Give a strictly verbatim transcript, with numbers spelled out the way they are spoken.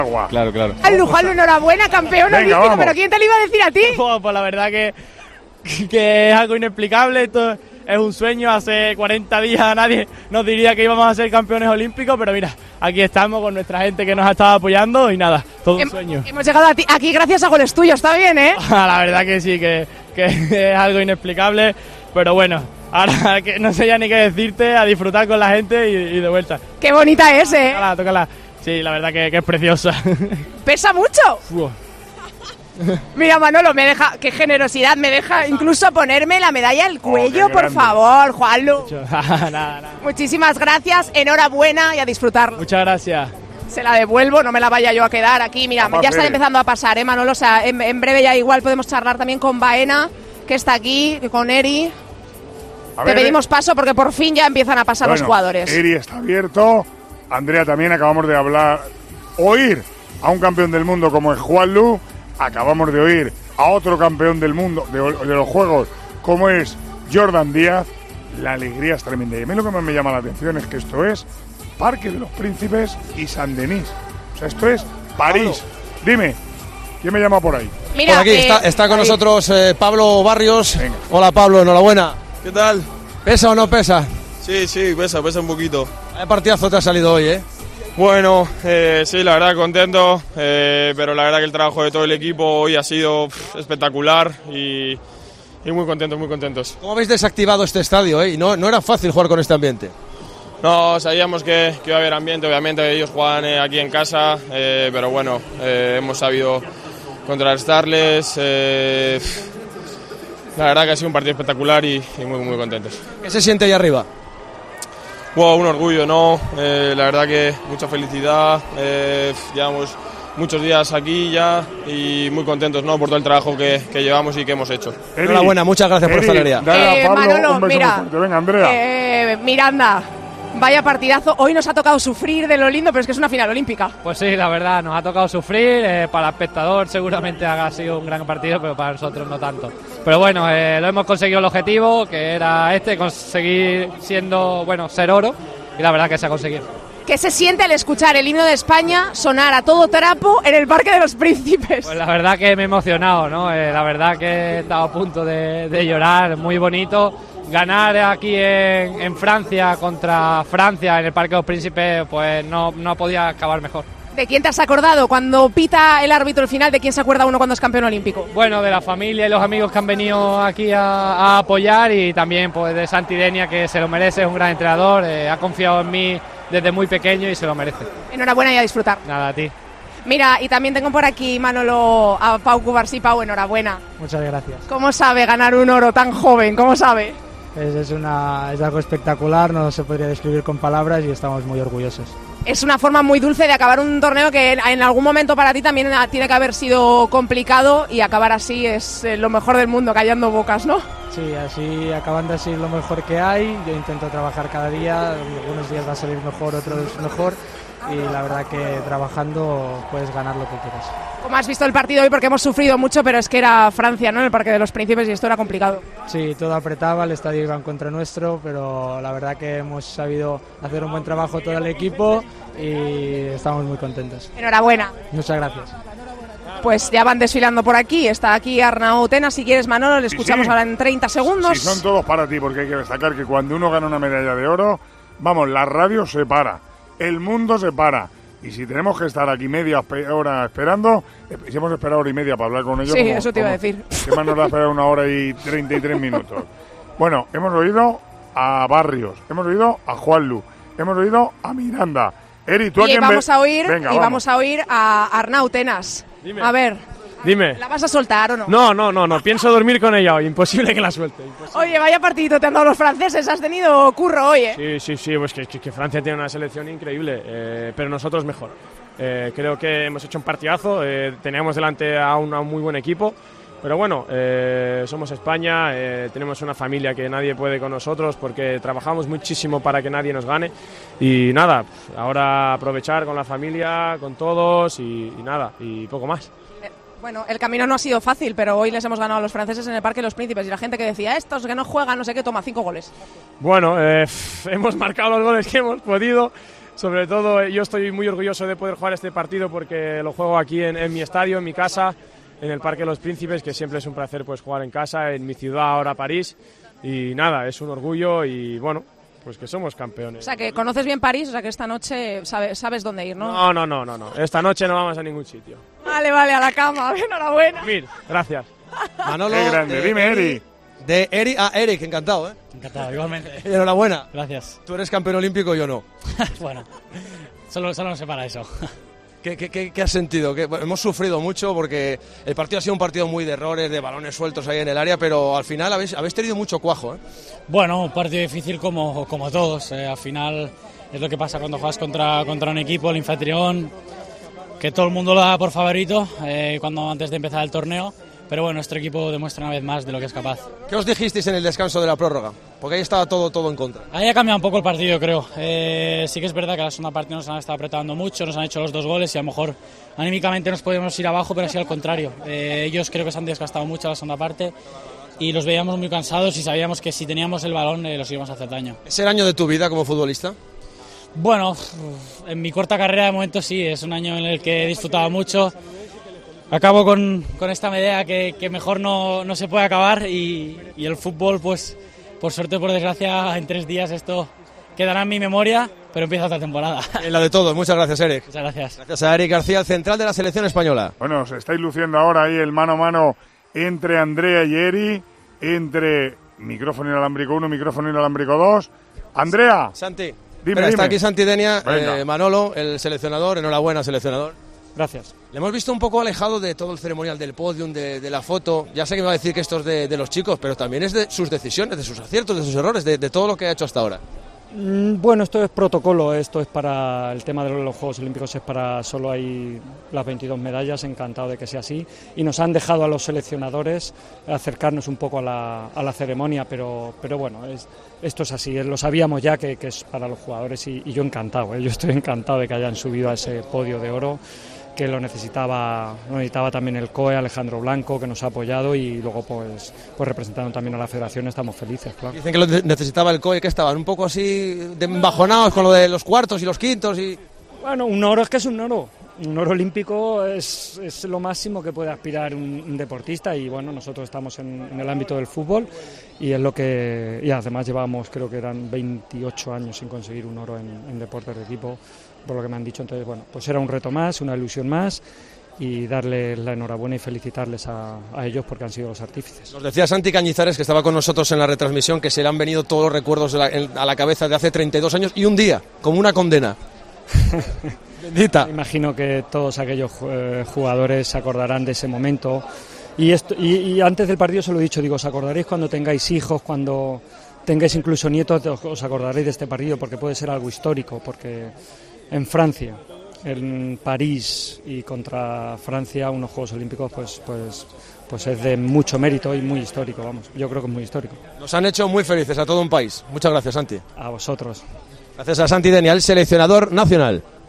agua. Claro, claro. Juanlu, Juanlu, enhorabuena, campeón Venga, olímpico, vamos. pero ¿quién te lo iba a decir a ti? Pues, pues la verdad que, que es algo inexplicable, esto es un sueño, hace cuarenta días nadie nos diría que íbamos a ser campeones olímpicos, pero mira, aquí estamos con nuestra gente que nos ha estado apoyando y nada, todo un Hem- sueño. Hemos llegado a ti- aquí gracias a goles tuyos, está bien, ¿eh? La verdad que sí, que, que es algo inexplicable, pero bueno, ahora que no sé ya ni qué decirte, a disfrutar con la gente y, y de vuelta. Qué bonita es, ¿eh? Tócala, tócala. Sí, la verdad que, que es preciosa. Pesa mucho. Uf. Mira, Manolo, me deja, qué generosidad, me deja incluso ponerme la medalla al cuello, Oh, qué por grande. favor, Juanlu. nada, nada. Muchísimas gracias, enhorabuena y a disfrutarlo. Muchas gracias. Se la devuelvo, no me la vaya yo a quedar aquí. Mira, Vamos ya a está ver. empezando a pasar, ¿eh, Manolo? O sea, en, en breve ya igual podemos charlar también con Baena, que está aquí, con Eri. A Te ver, pedimos paso porque por fin ya empiezan a pasar los bueno, jugadores. Eri está abierto. Andrea también, acabamos de hablar, oír a un campeón del mundo como es Juanlu. Acabamos de oír a otro campeón del mundo, de, de los Juegos, como es Jordan Díaz. La alegría es tremenda. Y a mí lo que más me llama la atención es que esto es Parque de los Príncipes y Saint-Denis. O sea, esto es París. Dime, ¿quién me llama por ahí? Mira, Por aquí eh, está, está con ahí. nosotros eh, Pablo Barrios. Venga. Hola Pablo, enhorabuena. ¿Qué tal? ¿Pesa o no pesa? Sí, sí, pesa, pesa un poquito. ¿Qué partidazo te ha salido hoy, eh? Bueno, eh, sí, la verdad contento, eh, pero la verdad que el trabajo de todo el equipo hoy ha sido pff, espectacular y, y muy contentos, muy contentos. ¿Cómo habéis desactivado este estadio, eh? Y no, no era fácil jugar con este ambiente. No, sabíamos que, que iba a haber ambiente, obviamente ellos juegan eh, aquí en casa, eh, pero bueno, eh, hemos sabido contrarrestarles. Eh, pff, la verdad que ha sido un partido espectacular y, y muy, muy contentos. ¿Qué se siente ahí arriba? Wow, un orgullo, ¿no? Eh, la verdad que mucha felicidad. Eh, llevamos muchos días aquí ya y muy contentos, ¿no? Por todo el trabajo que, que llevamos y que hemos hecho. Eri, Enhorabuena, muchas gracias por Eri, esta alegría. Dale Eh, a Pablo Manolo, un beso mira, muy fuerte. Venga, Andrea. Eh, Miranda, vaya partidazo. Hoy nos ha tocado sufrir de lo lindo, pero es que es una final olímpica. Pues sí, la verdad, nos ha tocado sufrir. Eh, para el espectador seguramente ha sido un gran partido, pero para nosotros no tanto. Pero bueno, eh, lo hemos conseguido el objetivo, que era este, conseguir siendo, bueno, ser oro, y la verdad que se ha conseguido. ¿Qué se siente al escuchar el himno de España sonar a todo trapo en el Parque de los Príncipes? Pues la verdad que me he emocionado, ¿no? Eh, la verdad que he estado a punto de, de llorar, muy bonito. Ganar aquí en, en Francia contra Francia en el Parque de los Príncipes, pues no, no podía acabar mejor. ¿De quién te has acordado cuando pita el árbitro el final? ¿De quién se acuerda uno cuando es campeón olímpico? Bueno, de la familia y los amigos que han venido aquí a, a apoyar, y también pues de Santi Denia, que se lo merece, es un gran entrenador, eh, ha confiado en mí desde muy pequeño y se lo merece. Enhorabuena y a disfrutar. Nada, a ti. Mira, y también tengo por aquí, Manolo, a Pau Cubarsí. Pau, enhorabuena. Muchas gracias. ¿Cómo sabe ganar un oro tan joven? ¿Cómo sabe? Es, es, una, es algo espectacular, no se podría describir con palabras y estamos muy orgullosos. Es una forma muy dulce de acabar un torneo que en algún momento para ti también tiene que haber sido complicado, y acabar así es lo mejor del mundo, callando bocas, ¿no? Sí, así acabando así lo mejor que hay. Yo intento trabajar cada día, algunos días va a salir mejor, otros mejor, y la verdad que trabajando puedes ganar lo que quieras. ¿Cómo has visto el partido hoy? Porque hemos sufrido mucho, pero es que era Francia, ¿no? En el Parque de los Príncipes, y esto era complicado. Sí, todo apretaba, el estadio iba en contra nuestro, pero la verdad que hemos sabido hacer un buen trabajo todo el equipo y estamos muy contentos. Enhorabuena. Muchas gracias. Pues ya van desfilando por aquí. Está aquí Arnau Tenas. Si quieres, Manolo, le escuchamos sí. ahora en treinta segundos. Sí, son todos para ti, porque hay que destacar que cuando uno gana una medalla de oro, vamos, la radio se para, el mundo se para. Y si tenemos que estar aquí media hora esperando, si hemos esperado hora y media para hablar con ellos... Sí, como, eso te iba a como, decir. ¿Qué más nos da esperar una hora y treinta y tres minutos? Bueno, hemos oído a Barrios, hemos oído a Juanlu, hemos oído a Miranda. Eri, ¿tú a Y quién vamos ves? a oír, Venga, y vamos. vamos a oír a Arnau Tenas. Dime. A ver, Dime. ¿la vas a soltar o no? No, no, no, no, pienso dormir con ella hoy, imposible que la suelte. Imposible. Oye, vaya partidito te han dado los franceses. Has tenido curro hoy, ¿eh? Sí, sí, sí, pues que, que, que Francia tiene una selección increíble, eh, pero nosotros mejor. Eh, creo que hemos hecho un partidazo, eh, teníamos delante a un, a un muy buen equipo, pero bueno, eh, somos España, eh, tenemos una familia que nadie puede con nosotros porque trabajamos muchísimo para que nadie nos gane, y nada, ahora aprovechar con la familia, con todos, y, y nada, y poco más. Bueno, el camino no ha sido fácil, pero hoy les hemos ganado a los franceses en el Parque de los Príncipes, y la gente que decía, estos que no juegan, no sé qué, toma cinco goles. Bueno, eh, hemos marcado los goles que hemos podido. Sobre todo, yo estoy muy orgulloso de poder jugar este partido porque lo juego aquí en, en mi estadio, en mi casa, en el Parque de los Príncipes, que siempre es un placer pues jugar en casa, en mi ciudad, ahora París. Y nada, es un orgullo y bueno, pues que somos campeones. O sea, que conoces bien París, o sea, que esta noche sabes, sabes dónde ir, ¿no? No, no, no, no, no. Esta noche no vamos a ningún sitio. Vale, vale, a la cama, enhorabuena. Mir, gracias. Manolo, Qué grande, eh, dime, Eri. De Eri a Eric, encantado, ¿eh? Encantado, igualmente. Enhorabuena. Gracias. Tú eres campeón olímpico y yo no. Bueno, solo, solo nos separa eso. ¿Qué, qué, qué, qué has sentido? Que, bueno, hemos sufrido mucho porque el partido ha sido un partido muy de errores, de balones sueltos ahí en el área, pero al final habéis, habéis tenido mucho cuajo, ¿eh? Bueno, un partido difícil como, como todos. Eh, al final es lo que pasa cuando juegas contra, contra un equipo, el anfitrión, que todo el mundo lo da por favorito eh, cuando antes de empezar el torneo. Pero bueno, nuestro equipo demuestra una vez más de lo que es capaz. ¿Qué os dijisteis en el descanso de la prórroga? Porque ahí estaba todo, todo en contra. Ahí ha cambiado un poco el partido, creo. Eh, sí que es verdad que la segunda parte nos han estado apretando mucho, nos han hecho los dos goles y a lo mejor anímicamente nos podíamos ir abajo, pero así al contrario. Eh, ellos creo que se han desgastado mucho la segunda parte y los veíamos muy cansados y sabíamos que si teníamos el balón eh, los íbamos a hacer daño. ¿Es el año de tu vida como futbolista? Bueno, en mi corta carrera de momento sí, es un año en el que he disfrutado mucho. Acabo con, con esta medalla que, que mejor no, no se puede acabar y, y el fútbol, pues por suerte o por desgracia, en tres días esto quedará en mi memoria, pero empieza otra temporada. En la de todos. Muchas gracias, Eric. Muchas gracias. Gracias a Eric García, el central de la selección española. Bueno, se estáis luciendo ahora ahí el mano a mano entre Andrea y Eri, entre micrófono inalámbrico uno, micrófono inalámbrico dos. Andrea, Santi. dime, Espera, está dime. aquí Santi Denia, Venga. eh, Manolo, el seleccionador. Enhorabuena, seleccionador. Gracias. Le hemos visto un poco alejado de todo el ceremonial del podium, de, de la foto. Ya sé que me va a decir que esto es de, de los chicos, pero también es de sus decisiones, de sus aciertos, de sus errores, de, de todo lo que ha hecho hasta ahora. Bueno, esto es protocolo, esto es para el tema de los Juegos Olímpicos, es para solo hay las veintidós medallas, encantado de que sea así, y nos han dejado a los seleccionadores acercarnos un poco a la, a la ceremonia, pero, pero bueno, es, esto es así, lo sabíamos ya que, que es para los jugadores y, y yo encantado, ¿eh? Yo estoy encantado de que hayan subido a ese podio de oro, que lo necesitaba, lo necesitaba también el C O E, Alejandro Blanco, que nos ha apoyado y luego pues, pues representando también a la federación estamos felices, claro. Dicen que lo necesitaba el C O E, que estaban un poco así de embajonados con lo de los cuartos y los quintos y... Bueno, un oro es que es un oro. Un oro olímpico es, es lo máximo que puede aspirar un, un deportista y bueno, nosotros estamos en, en el ámbito del fútbol y es lo que... Y además llevamos, creo que eran veintiocho años sin conseguir un oro en, en deportes de equipo, por lo que me han dicho. Entonces, bueno, pues era un reto más, una ilusión más y darles la enhorabuena y felicitarles a, a ellos porque han sido los artífices. Nos decía Santi Cañizares, que estaba con nosotros en la retransmisión, que se le han venido todos los recuerdos de la, en, a la cabeza de hace treinta y dos años y un día, como una condena. Bendita. Imagino que todos aquellos eh, jugadores se acordarán de ese momento y, esto, y, y antes del partido se lo he dicho, digo, os acordaréis cuando tengáis hijos, cuando tengáis incluso nietos, os, os acordaréis de este partido porque puede ser algo histórico, porque en Francia, en París y contra Francia, unos Juegos Olímpicos pues, pues, pues es de mucho mérito y muy histórico, vamos, yo creo que es muy histórico. Nos han hecho muy felices a todo un país. Muchas gracias, Santi. A vosotros. Gracias a Santi Denia, el seleccionador nacional.